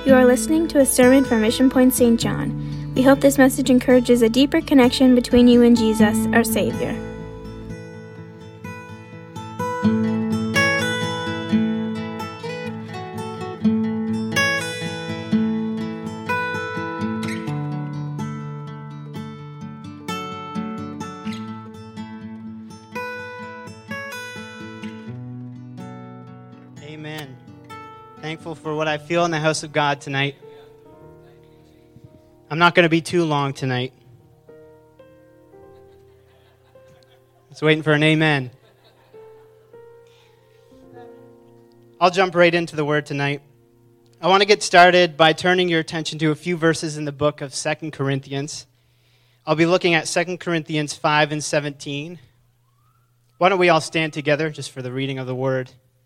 You are listening to a sermon from Mission Point St. John. We hope this message encourages a deeper connection between you and Jesus, our Savior. Amen. Thankful for what I feel in the house of God tonight. I'm not going to be too long tonight. Just waiting for an amen. I'll jump right into the word tonight. I want to get started by turning your attention to a few verses in the book of 2 Corinthians. I'll be looking at 2 Corinthians 5 and 17. Why don't we all stand together just for the reading of the word?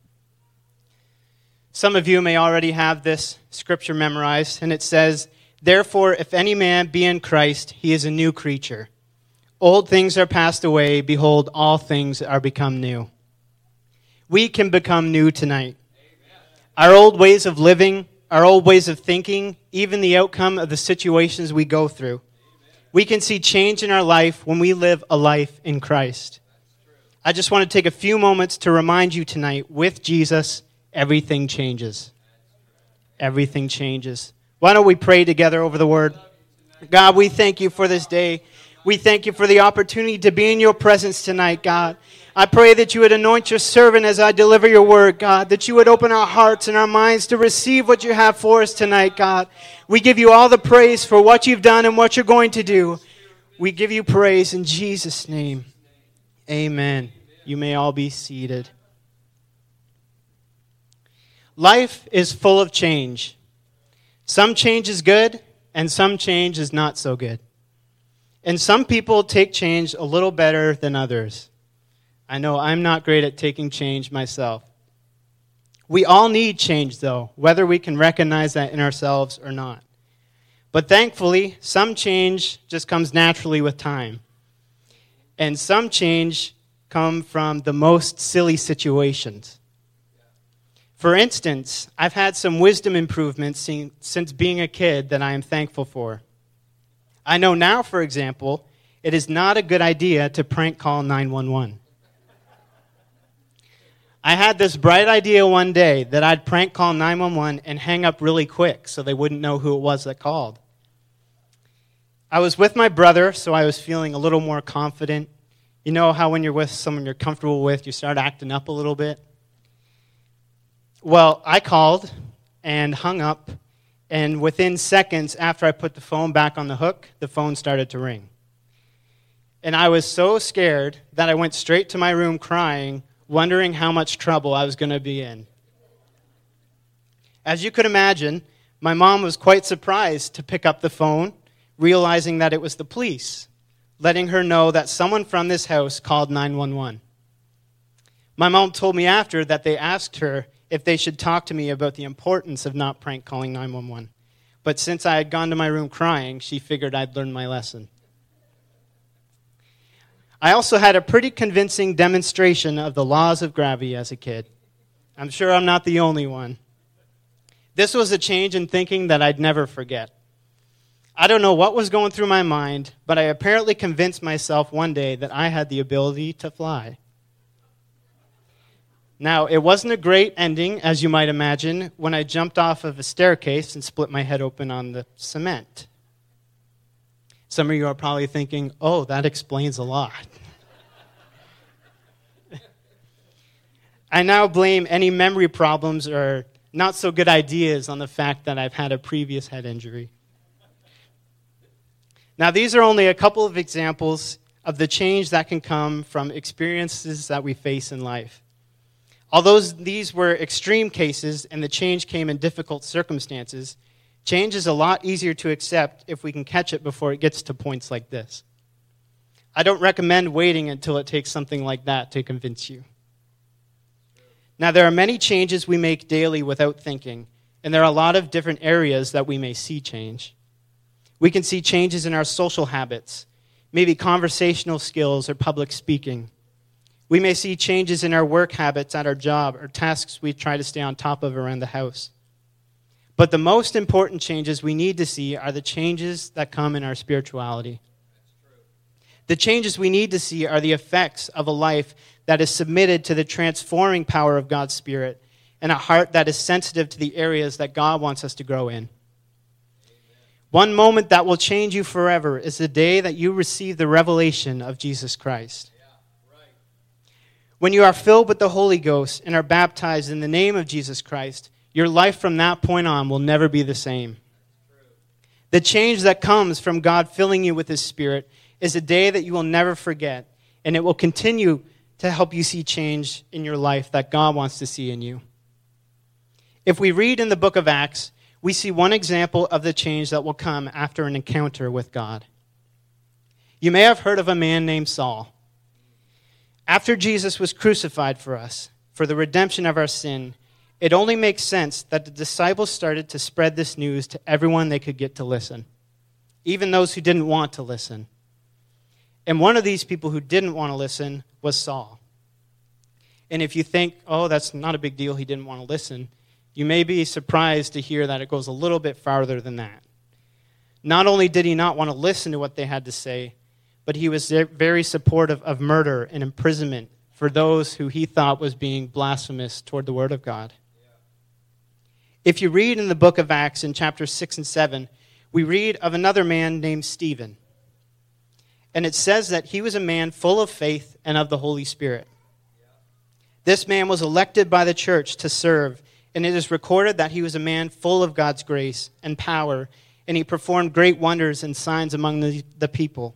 Some of you may already have this scripture memorized, and it says, "Therefore, if any man be in Christ, he is a new creature. Old things are passed away. Behold, all things are become new." We can become new tonight. Our old ways of living, our old ways of thinking, even the outcome of the situations we go through. We can see change in our life when we live a life in Christ. I just want to take a few moments to remind you tonight, with Jesus, everything changes. Everything changes. Why don't we pray together over the word? God, we thank you for this day. We thank you for the opportunity to be in your presence tonight, God. I pray that you would anoint your servant as I deliver your word, God, that you would open our hearts and our minds to receive what you have for us tonight, God. We give you all the praise for what you've done and what you're going to do. We give you praise in Jesus' name. Amen. You may all be seated. Life is full of change. Some change is good, and some change is not so good. And some people take change a little better than others. I know I'm not great at taking change myself. We all need change, though, whether we can recognize that in ourselves or not. But thankfully, some change just comes naturally with time. And some change come from the most silly situations. For instance, I've had some wisdom improvements since being a kid that I am thankful for. I know now, for example, it is not a good idea to prank call 911. I had this bright idea one day that I'd prank call 911 and hang up really quick so they wouldn't know who it was that called. I was with my brother, so I was feeling a little more confident. You know how when you're with someone you're comfortable with, you start acting up a little bit? Well, I called and hung up, and within seconds after I put the phone back on the hook, the phone started to ring. And I was so scared that I went straight to my room crying, wondering how much trouble I was going to be in. As you could imagine, my mom was quite surprised to pick up the phone, realizing that it was the police, letting her know that someone from this house called 911. My mom told me after that they asked her if they should talk to me about the importance of not prank calling 911. But since I had gone to my room crying, she figured I'd learned my lesson. I also had a pretty convincing demonstration of the laws of gravity as a kid. I'm sure I'm not the only one. This was a change in thinking that I'd never forget. I don't know what was going through my mind, but I apparently convinced myself one day that I had the ability to fly. Now, it wasn't a great ending, as you might imagine, when I jumped off of a staircase and split my head open on the cement. Some of you are probably thinking, oh, that explains a lot. I now blame any memory problems or not so good ideas on the fact that I've had a previous head injury. Now, these are only a couple of examples of the change that can come from experiences that we face in life. Although these were extreme cases and the change came in difficult circumstances, change is a lot easier to accept if we can catch it before it gets to points like this. I don't recommend waiting until it takes something like that to convince you. Now, there are many changes we make daily without thinking, and there are a lot of different areas that we may see change. We can see changes in our social habits, maybe conversational skills or public speaking. We may see changes in our work habits at our job or tasks we try to stay on top of around the house. But the most important changes we need to see are the changes that come in our spirituality. The changes we need to see are the effects of a life that is submitted to the transforming power of God's Spirit and a heart that is sensitive to the areas that God wants us to grow in. One moment that will change you forever is the day that you receive the revelation of Jesus Christ. When you are filled with the Holy Ghost and are baptized in the name of Jesus Christ, your life from that point on will never be the same. The change that comes from God filling you with His Spirit is a day that you will never forget, and it will continue to help you see change in your life that God wants to see in you. If we read in the book of Acts, we see one example of the change that will come after an encounter with God. You may have heard of a man named Saul. After Jesus was crucified for us, for the redemption of our sin, it only makes sense that the disciples started to spread this news to everyone they could get to listen, even those who didn't want to listen. And one of these people who didn't want to listen was Saul. And if you think, oh, that's not a big deal, he didn't want to listen, you may be surprised to hear that it goes a little bit farther than that. Not only did he not want to listen to what they had to say, but he was very supportive of murder and imprisonment for those who he thought was being blasphemous toward the Word of God. If you read in the book of Acts in chapters 6 and 7, we read of another man named Stephen. And it says that he was a man full of faith and of the Holy Spirit. This man was elected by the church to serve, and it is recorded that he was a man full of God's grace and power, and he performed great wonders and signs among the people.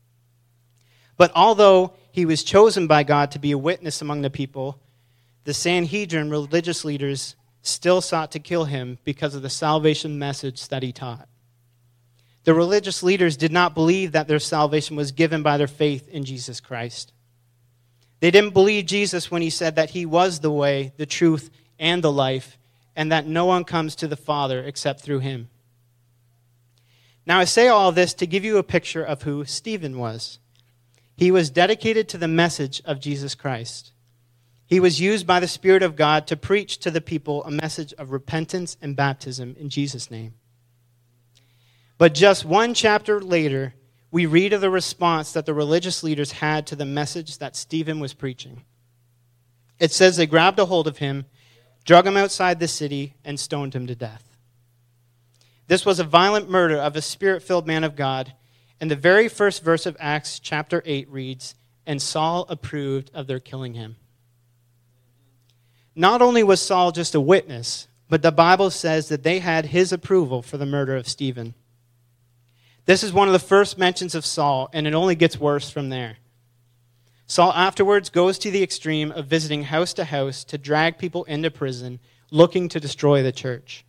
But although he was chosen by God to be a witness among the people, the Sanhedrin religious leaders still sought to kill him because of the salvation message that he taught. The religious leaders did not believe that their salvation was given by their faith in Jesus Christ. They didn't believe Jesus when he said that he was the way, the truth, and the life, and that no one comes to the Father except through him. Now I say all this to give you a picture of who Stephen was. He was dedicated to the message of Jesus Christ. He was used by the Spirit of God to preach to the people a message of repentance and baptism in Jesus' name. But just one chapter later, we read of the response that the religious leaders had to the message that Stephen was preaching. It says they grabbed a hold of him, drug him outside the city, and stoned him to death. This was a violent murder of a Spirit-filled man of God, and the very first verse of Acts chapter 8 reads, "And Saul approved of their killing him." Not only was Saul just a witness, but the Bible says that they had his approval for the murder of Stephen. This is one of the first mentions of Saul, and it only gets worse from there. Saul afterwards goes to the extreme of visiting house to house to drag people into prison, looking to destroy the church.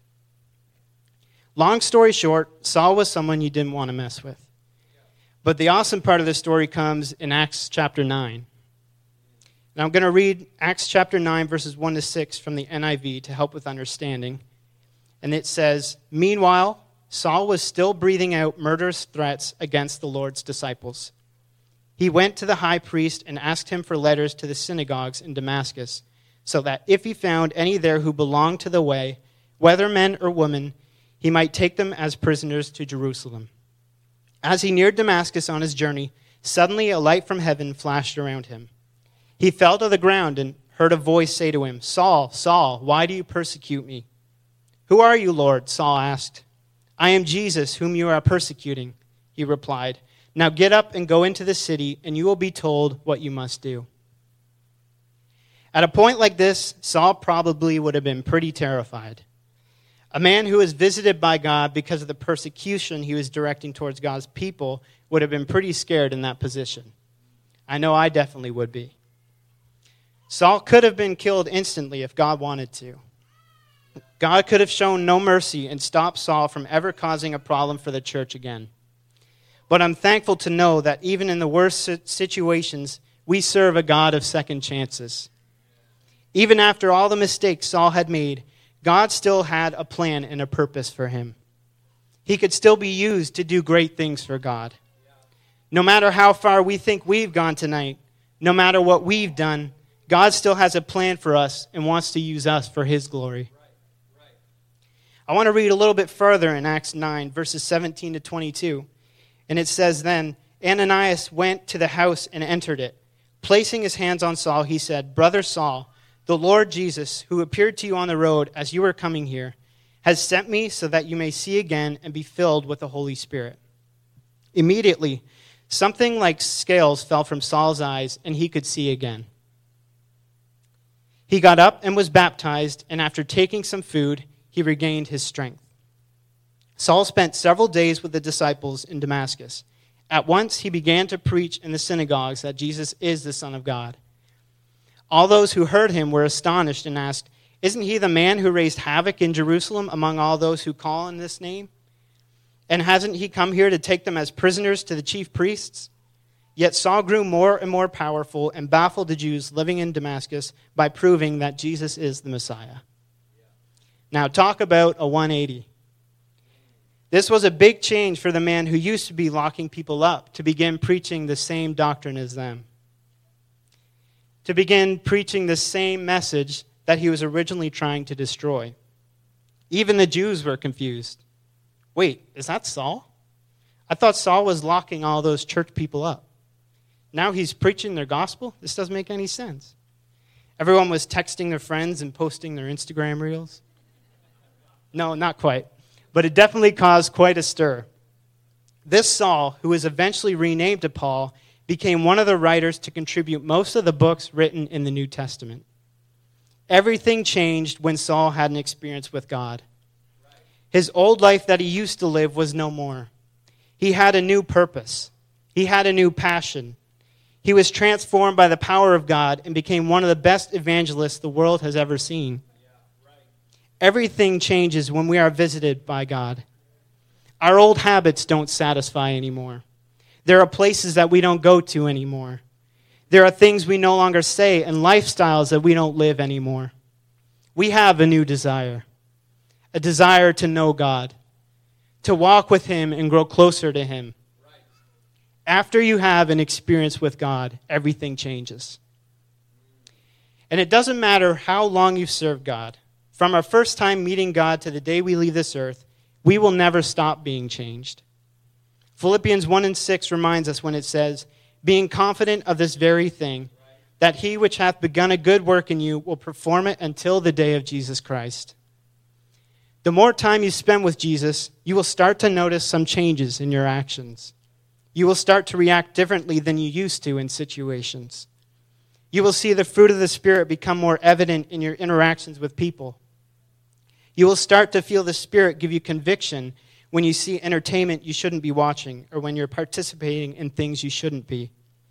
Long story short, Saul was someone you didn't want to mess with. But the awesome part of the story comes in Acts chapter 9. Now I'm going to read Acts chapter 9, verses 1 to 6 from the NIV to help with understanding. And it says, "Meanwhile, Saul was still breathing out murderous threats against the Lord's disciples. He went to the high priest and asked him for letters to the synagogues in Damascus, so that if he found any there who belonged to the way, whether men or women, he might take them as prisoners to Jerusalem. As he neared Damascus on his journey, suddenly a light from heaven flashed around him. He fell to the ground and heard a voice say to him, 'Saul, Saul, why do you persecute me?' 'Who are you, Lord?' Saul asked. 'I am Jesus, whom you are persecuting,' he replied. 'Now get up and go into the city, and you will be told what you must do.'" At a point like this, Saul probably would have been pretty terrified. A man who was visited by God because of the persecution he was directing towards God's people would have been pretty scared in that position. I know I definitely would be. Saul could have been killed instantly if God wanted to. God could have shown no mercy and stopped Saul from ever causing a problem for the church again. But I'm thankful to know that even in the worst situations, we serve a God of second chances. Even after all the mistakes Saul had made, God still had a plan and a purpose for him. He could still be used to do great things for God. No matter how far we think we've gone tonight, no matter what we've done, God still has a plan for us and wants to use us for his glory. I want to read a little bit further in Acts 9, verses 17 to 22. And it says, "Then Ananias went to the house and entered it. Placing his hands on Saul, he said, 'Brother Saul, the Lord Jesus, who appeared to you on the road as you were coming here, has sent me so that you may see again and be filled with the Holy Spirit.' Immediately, something like scales fell from Saul's eyes, and he could see again. He got up and was baptized, and after taking some food, he regained his strength. Saul spent several days with the disciples in Damascus. At once he began to preach in the synagogues that Jesus is the Son of God. All those who heard him were astonished and asked, 'Isn't he the man who raised havoc in Jerusalem among all those who call on this name? And hasn't he come here to take them as prisoners to the chief priests?' Yet Saul grew more and more powerful and baffled the Jews living in Damascus by proving that Jesus is the Messiah." Now talk about a 180. This was a big change for the man who used to be locking people up to begin preaching the same doctrine as them. To begin preaching the same message that he was originally trying to destroy. Even the Jews were confused. Wait, is that Saul? I thought Saul was locking all those church people up. Now he's preaching their gospel? This doesn't make any sense. Everyone was texting their friends and posting their Instagram reels. No, not quite. But it definitely caused quite a stir. This Saul, who was eventually renamed to Paul, became one of the writers to contribute most of the books written in the New Testament. Everything changed when Saul had an experience with God. His old life that he used to live was no more. He had a new purpose. He had a new passion. He was transformed by the power of God and became one of the best evangelists the world has ever seen. Everything changes when we are visited by God. Our old habits don't satisfy anymore. There are places that we don't go to anymore. There are things we no longer say and lifestyles that we don't live anymore. We have a new desire. A desire to know God, to walk with him and grow closer to him. After you have an experience with God, everything changes. And it doesn't matter how long you've served God. From our first time meeting God to the day we leave this earth, we will never stop being changed. Philippians 1:6 reminds us when it says, "Being confident of this very thing, that he which hath begun a good work in you will perform it until the day of Jesus Christ." The more time you spend with Jesus, you will start to notice some changes in your actions. You will start to react differently than you used to in situations. You will see the fruit of the Spirit become more evident in your interactions with people. You will start to feel the Spirit give you conviction when you see entertainment you shouldn't be watching or when you're participating in things you shouldn't be.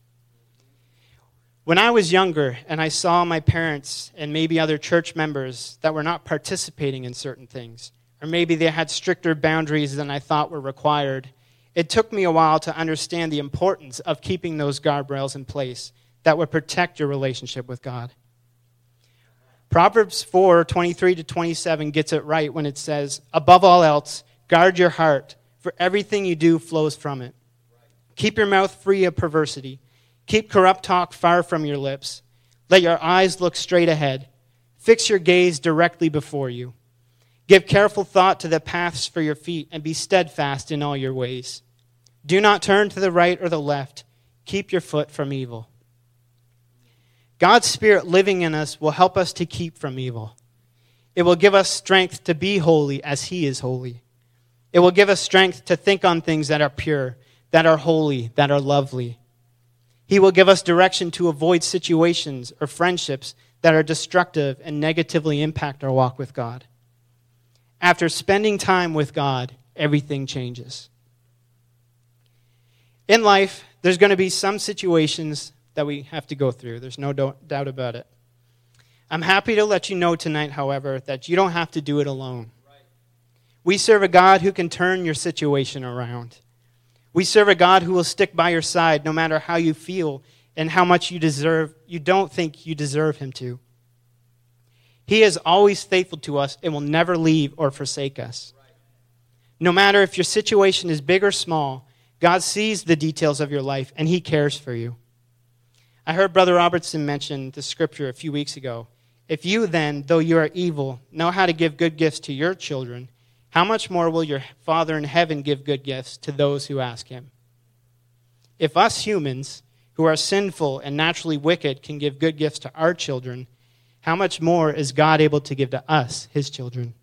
When I was younger and I saw my parents and maybe other church members that were not participating in certain things, or maybe they had stricter boundaries than I thought were required, it took me a while to understand the importance of keeping those guardrails in place that would protect your relationship with God. Proverbs 4:23-27 gets it right when it says, "Above all else, guard your heart, for everything you do flows from it. Keep your mouth free of perversity. Keep corrupt talk far from your lips. Let your eyes look straight ahead. Fix your gaze directly before you. Give careful thought to the paths for your feet and be steadfast in all your ways. Do not turn to the right or the left. Keep your foot from evil." God's Spirit living in us will help us to keep from evil. It will give us strength to be holy as he is holy. It will give us strength to think on things that are pure, that are holy, that are lovely. He will give us direction to avoid situations or friendships that are destructive and negatively impact our walk with God. After spending time with God, everything changes. In life, there's going to be some situations that we have to go through. There's no doubt about it. I'm happy to let you know tonight, however, that you don't have to do it alone. We serve a God who can turn your situation around. We serve a God who will stick by your side no matter how you feel and how much you don't think you deserve him to. He is always faithful to us and will never leave or forsake us. No matter if your situation is big or small, God sees the details of your life and he cares for you. I heard Brother Robertson mention the scripture a few weeks ago. "If you then, though you are evil, know how to give good gifts to your children, how much more will your Father in heaven give good gifts to those who ask him? If us humans, who are sinful and naturally wicked, can give good gifts to our children, how much more is God able to give to us, his children?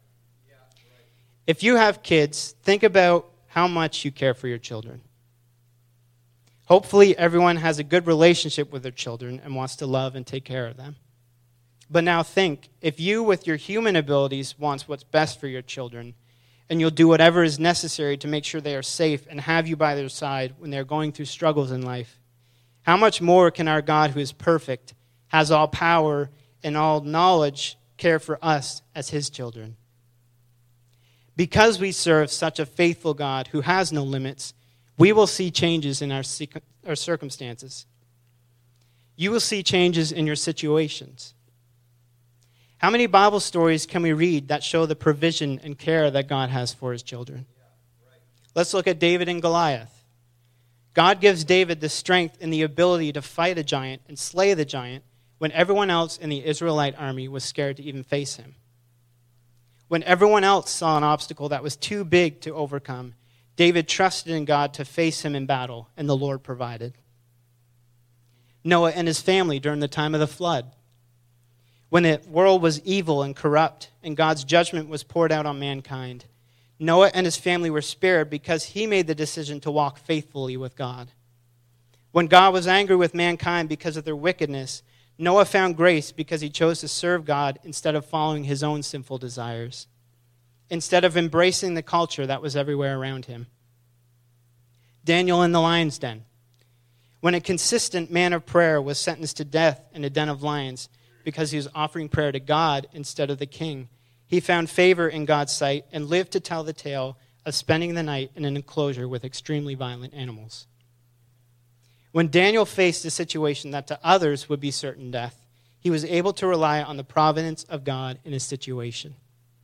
If you have kids, think about how much you care for your children. Hopefully, everyone has a good relationship with their children and wants to love and take care of them. But now think, if you, with your human abilities, wants what's best for your children, and you'll do whatever is necessary to make sure they are safe and have you by their side when they're going through struggles in life, how much more can our God, who is perfect, has all power and all knowledge, care for us as his children? Because we serve such a faithful God who has no limits, we will see changes in our circumstances. You will see changes in your situations. How many Bible stories can we read that show the provision and care that God has for his children? Let's look at David and Goliath. God gives David the strength and the ability to fight a giant and slay the giant when everyone else in the Israelite army was scared to even face him. When everyone else saw an obstacle that was too big to overcome, David trusted in God to face him in battle, and the Lord provided. Noah and his family during the time of the flood. When the world was evil and corrupt, and God's judgment was poured out on mankind, Noah and his family were spared because he made the decision to walk faithfully with God. When God was angry with mankind because of their wickedness, Noah found grace because he chose to serve God instead of following his own sinful desires, instead of embracing the culture that was everywhere around him. Daniel in the lion's den. When a consistent man of prayer was sentenced to death in a den of lions because he was offering prayer to God instead of the king, he found favor in God's sight and lived to tell the tale of spending the night in an enclosure with extremely violent animals. When Daniel faced a situation that to others would be certain death, he was able to rely on the providence of God in his situation.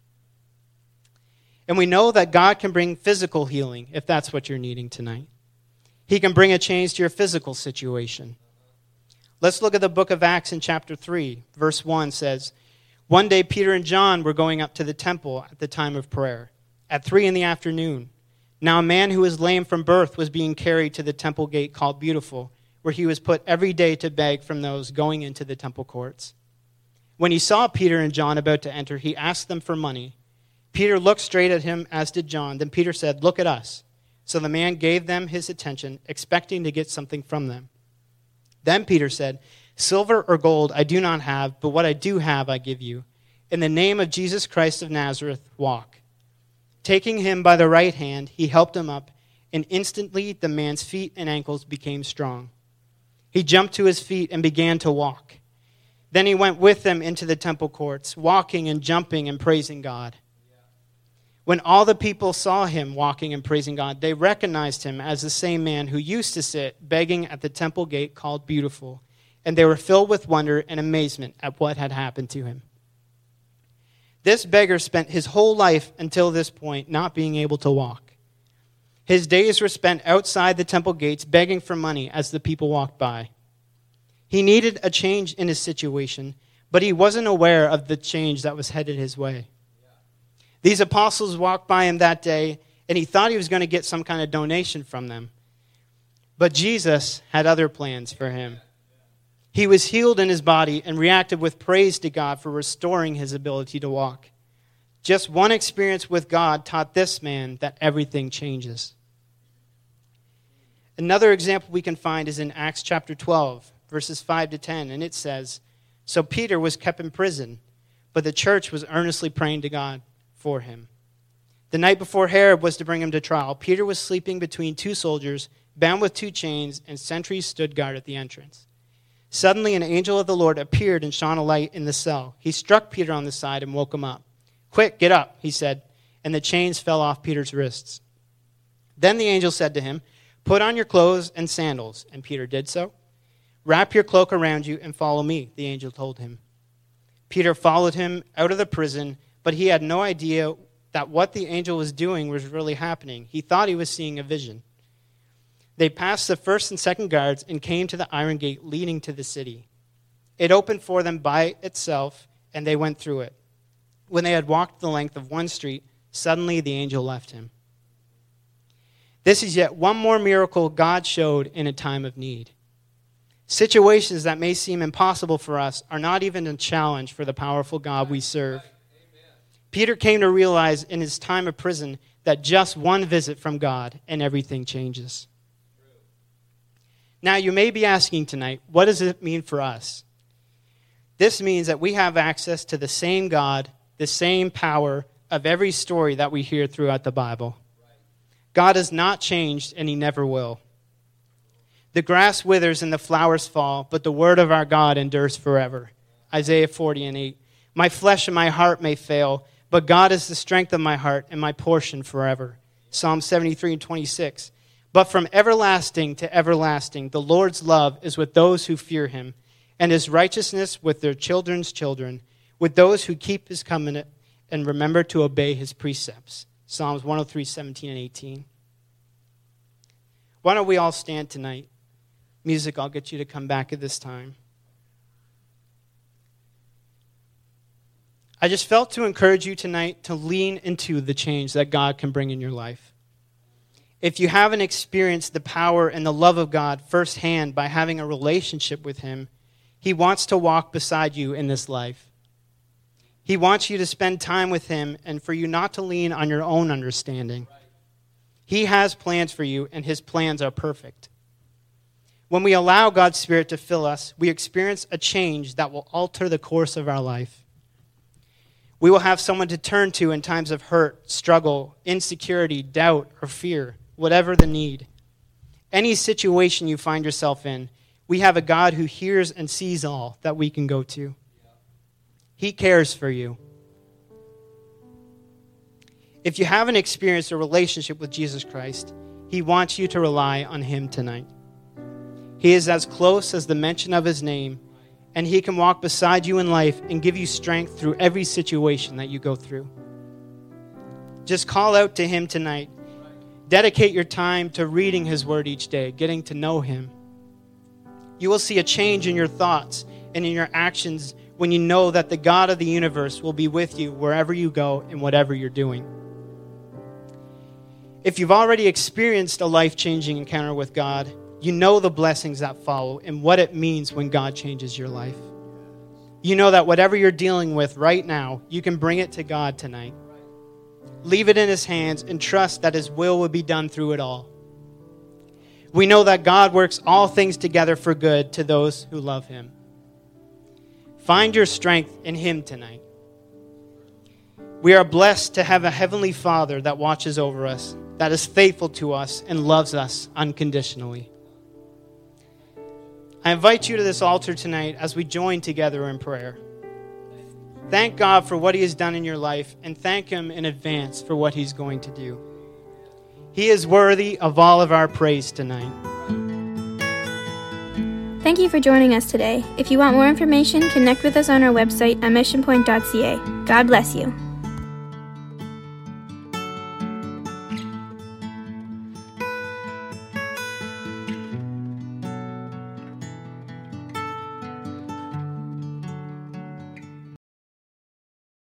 And we know that God can bring physical healing if that's what you're needing tonight. He can bring a change to your physical situation. Let's look at the book of Acts in chapter 3. Verse 1 says, "One day Peter and John were going up to the temple at the time of prayer, at 3 p.m. Now a man who was lame from birth was being carried to the temple gate called Beautiful, where he was put every day to beg from those going into the temple courts. When he saw Peter and John about to enter, he asked them for money. Peter looked straight at him, as did John. Then Peter said, 'Look at us.' So the man gave them his attention, expecting to get something from them. Then Peter said, 'Silver or gold I do not have, but what I do have I give you. In the name of Jesus Christ of Nazareth, walk.' Taking him by the right hand, he helped him up, and instantly the man's feet and ankles became strong. He jumped to his feet and began to walk. Then he went with them into the temple courts, walking and jumping and praising God. When all the people saw him walking and praising God, they recognized him as the same man who used to sit begging at the temple gate called Beautiful, and they were filled with wonder and amazement at what had happened to him. This beggar spent his whole life until this point not being able to walk. His days were spent outside the temple gates begging for money as the people walked by. He needed a change in his situation, but he wasn't aware of the change that was headed his way. These apostles walked by him that day, and he thought he was going to get some kind of donation from them. But Jesus had other plans for him. He was healed in his body and reacted with praise to God for restoring his ability to walk. Just one experience with God taught this man that everything changes. Another example we can find is in Acts chapter 12, verses 5 to 10, and it says, "So Peter was kept in prison, but the church was earnestly praying to God for him. The night before Herod was to bring him to trial, Peter was sleeping between two soldiers, bound with 2 chains, and sentries stood guard at the entrance. Suddenly an angel of the Lord appeared and shone a light in the cell. He struck Peter on the side and woke him up. 'Quick, get up,' he said, and the chains fell off Peter's wrists. Then the angel said to him, 'Put on your clothes and sandals,' and Peter did so. 'Wrap your cloak around you and follow me,' the angel told him. Peter followed him out of the prison, but he had no idea that what the angel was doing was really happening. He thought he was seeing a vision. They passed the first and second guards and came to the iron gate leading to the city. It opened for them by itself, and they went through it. When they had walked the length of one street, Suddenly the angel left him. This is yet one more miracle God showed in a time of need. Situations that may seem impossible for us are not even a challenge for the powerful God we serve. Peter came to realize in his time of prison that just one visit from God and everything changes. Now, you may be asking tonight, what does it mean for us? This means that we have access to the same God, the same power of every story that we hear throughout the Bible. God has not changed, and he never will. The grass withers and the flowers fall, but the word of our God endures forever. Isaiah 40:8. My flesh and my heart may fail, but God is the strength of my heart and my portion forever. Psalm 73:26. But from everlasting to everlasting, the Lord's love is with those who fear him, and his righteousness with their children's children, with those who keep his covenant and remember to obey his precepts. Psalms 103:17 and 18. Why don't we all stand tonight? Music, I'll get you to come back at this time. I just felt to encourage you tonight to lean into the change that God can bring in your life. If you haven't experienced the power and the love of God firsthand by having a relationship with him, he wants to walk beside you in this life. He wants you to spend time with him and for you not to lean on your own understanding. He has plans for you, and his plans are perfect. When we allow God's Spirit to fill us, we experience a change that will alter the course of our life. We will have someone to turn to in times of hurt, struggle, insecurity, doubt, or fear, whatever the need. Any situation you find yourself in, we have a God who hears and sees all that we can go to. He cares for you. If you haven't experienced a relationship with Jesus Christ, he wants you to rely on him tonight. He is as close as the mention of his name, and he can walk beside you in life and give you strength through every situation that you go through. Just call out to him tonight. Dedicate your time to reading his word each day, getting to know him. You will see a change in your thoughts and in your actions when you know that the God of the universe will be with you wherever you go and whatever you're doing. If you've already experienced a life-changing encounter with God, you know the blessings that follow and what it means when God changes your life. You know that whatever you're dealing with right now, you can bring it to God tonight. Leave it in his hands and trust that his will be done through it all. We know that God works all things together for good to those who love him. Find your strength in him tonight. We are blessed to have a heavenly Father that watches over us, that is faithful to us and loves us unconditionally. I invite you to this altar tonight as we join together in prayer. Thank God for what he has done in your life and thank him in advance for what he's going to do. He is worthy of all of our praise tonight. Thank you for joining us today. If you want more information, connect with us on our website at missionpoint.ca. God bless you.